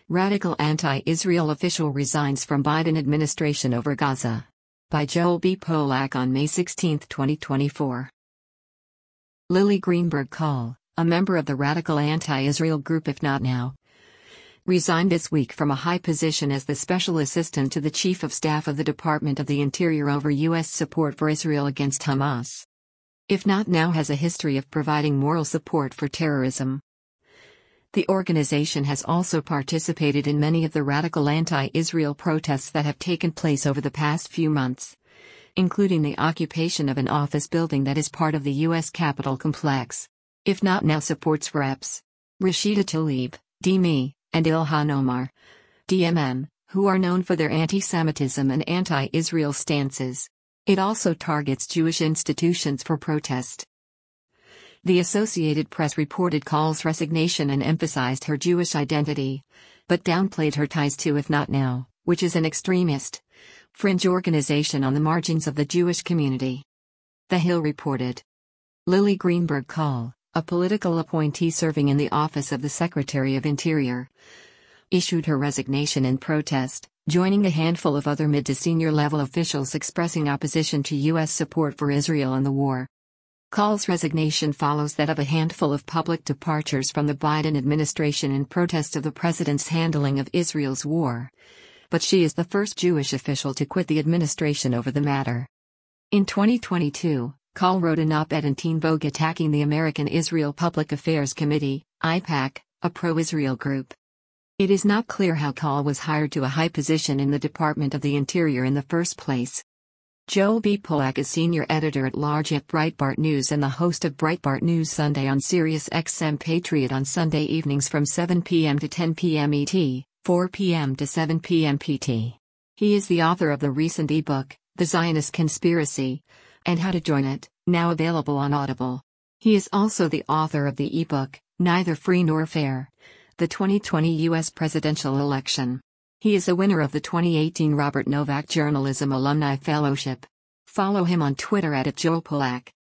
Radical anti-Israel official resigns from Biden administration over Gaza. By Joel B. Polak on May 16, 2024. Lily Greenberg Call, a member of the radical anti-Israel group If Not Now, resigned this week from a high position as the special assistant to the Chief of Staff of the Department of the Interior over U.S. support for Israel against Hamas. If Not Now has a history of providing moral support for terrorism. The organization has also participated in many of the radical anti-Israel protests that have taken place over the past few months, including the occupation of an office building that is part of the U.S. Capitol complex. If Not Now supports Reps. Rashida Tlaib, DME, and Ilhan Omar, DMN, who are known for their anti-Semitism and anti-Israel stances. It also targets Jewish institutions for protest. The Associated Press reported Call's resignation and emphasized her Jewish identity, but downplayed her ties to If Not Now, which is an extremist, fringe organization on the margins of the Jewish community. The Hill reported. Lily Greenberg Call, a political appointee serving in the office of the Secretary of Interior, issued her resignation in protest, joining a handful of other mid to senior level officials expressing opposition to U.S. support for Israel and the war. Call's resignation follows that of a handful of public departures from the Biden administration in protest of the president's handling of Israel's war. But she is the first Jewish official to quit the administration over the matter. In 2022, Call wrote an op-ed in Teen Vogue attacking the American Israel Public Affairs Committee, AIPAC, a pro-Israel group. It is not clear how Call was hired to a high position in the Department of the Interior in the first place. Joel B. Polak is senior editor-at-large at Breitbart News and the host of Breitbart News Sunday on Sirius XM Patriot on Sunday evenings from 7 p.m. to 10 p.m. ET, 4 p.m. to 7 p.m. PT. He is the author of the recent ebook, The Zionist Conspiracy, and How to Join It, now available on Audible. He is also the author of the ebook, Neither Free Nor Fair, the 2020 U.S. presidential election. He is a winner of the 2018 Robert Novak Journalism Alumni Fellowship. Follow him on Twitter @JoelPolak.